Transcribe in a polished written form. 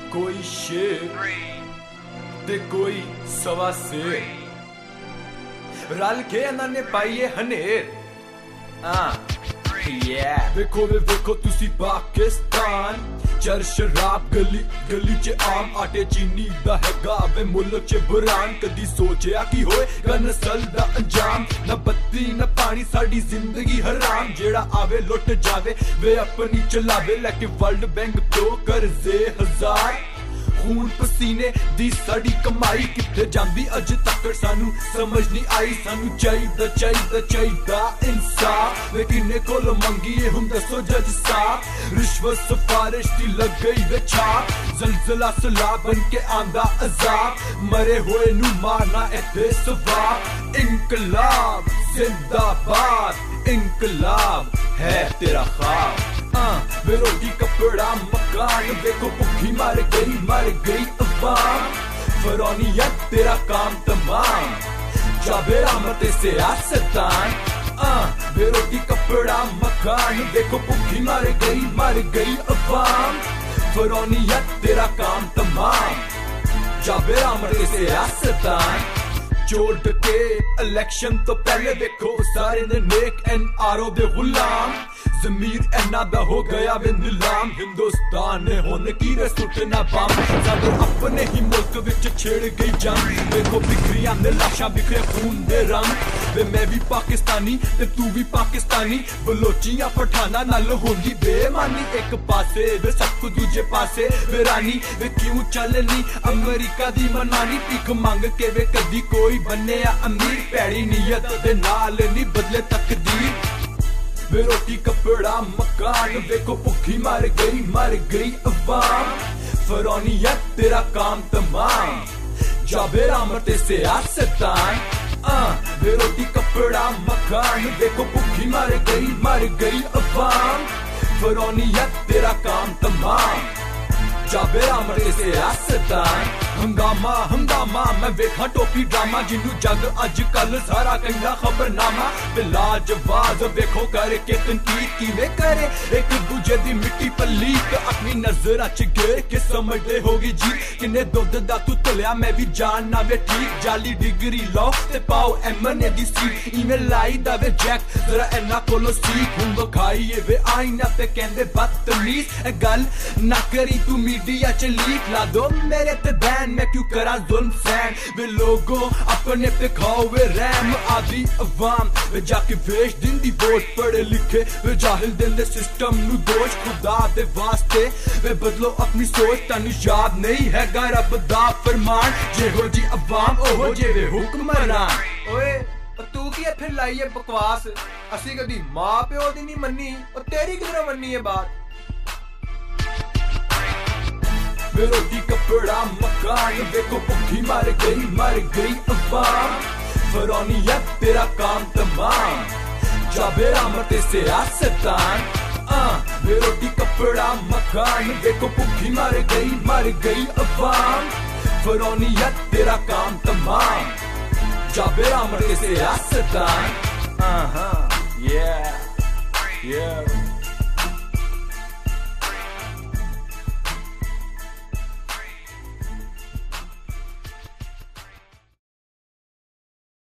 कोई शेर ते कोई सवा शेर रल के इन्हां ने पाईए हनेर देखो वे देखो तुसी पाकिस्तान चर शराब गली गली च आम आटे चीनी दा हैगा वे मुल्क च बुरान कदी सोचया की होएगा नस्ल दा अंजाम न बत्ती न पानी साडी जिंदगी हराम जेड़ा आवे लुट जावे वे अपनी चलावे लेके वर्ल्ड बैंक तो कर्जे हजार खून पसीने दी साडी कमाई किथे जांदी अज तक सानू समझ नहीं आई सानू चाहिदा इंसाफ वे किन्ने कोल मंगीए हुण दसो जज साहब रिश्वत सिफारिश दी लग गई वे छाप जलजला सला बन के आंदा अजाब मरे हुए नू मारना इथे सवाब इनकलाब जिंदाबाद इनकलाब है तेरा ख्वाब वे रोटी कपड़ा मकान देखो भुखी मर गई अवाम फरौनियत तेरा काम तमाम जाबे रहमत से आसतान वे रोटी कपड़ा मकान देखो भुखी मर गई अवाम फरौनियत तेरा काम तमाम जाबे रहमत से आसतान चोट के इलेक्शन तो पहले देखो सारे ने नेक NRO दे गुलाम जमीर एना दा हो गया वे नीलाम हिंदुस्तान ने होने की रे सुटना बम साडे अपने ही मुल्क विच छेड़ गई जंग देखो बिखरियां ने लाशां बिखरे खून दे रंग वे मैं भी पाकिस्तानी ते तू भी पाकिस्तानी बलोचियां पठाना नाल होंदी बेईमानी एक पासे वे सब दूजे पासे वे रानी वे क्यों चलनी अमेरिका दी मनमानी भीख मंग के वे कदी कोई बने अमीर पैड़ी नीयत दे नाल नहीं बदले तकदीर वे रोटी कपड़ा मकान देखो भुखी मर गई अवाम फरौनियत तेरा काम तमाम जाबे रहमत से आसतान वे रोटी कपड़ा मकान देखो भुखी मर गई अवाम फरौनियत तेरा काम तमाम जाबे रहमत से आसतान हंगामा मैं वेखा टोपी ड्रामा जिन्नू जग अज कल सारा कहंदा खबरनामा ते लाजवाब वेखो करके तनकीद किवें करे एक दूजे दी मिट्टी पलीत अपनी नजरां च घेर के समझदे होगी जी किन्ने दुध दा तू तलिया मैं भी जानना वे ठीक जाली डिग्री लो ते पाओ MNA दी सीट इवें लाई दा वे जैक जरा इन्ना कोलो सीख हुण वखाईए वे आईना ते कहंदे बदतमीज ए गल ना करी तू मीडिया च लीक ला दो मेरे ते बैन मैं क्यों करा जुल्म सहन वे लोगो अपने पे खाओ वे रैम आदि अवाम वे जाके वेश दिंदी वोट पढ़े लिखे वे जाहिल देंदे सिस्टम नू दोष खुदा दे वास्ते वे बदलो अपनी सोच तानू याद नहीं है रब दा फरमान जेहो जी अवाम ओहो जे वे हुक्मरान ओए तू की इत्थे लाईए बकवास असी कदी मां प्यो दी नहीं मन्नी और तेरी किधरों मन्नी है बात वे रोटी कपड़ा मकान देखो भुखी मर गई अवाम फरौनियत तेरा काम तमाम जाबे रहमत से आसतान वे रोटी कपड़ा मकान देखो भुखी मर गई अवाम फरौनियत तेरा काम तमाम जाबे रहमत से आसतान yeah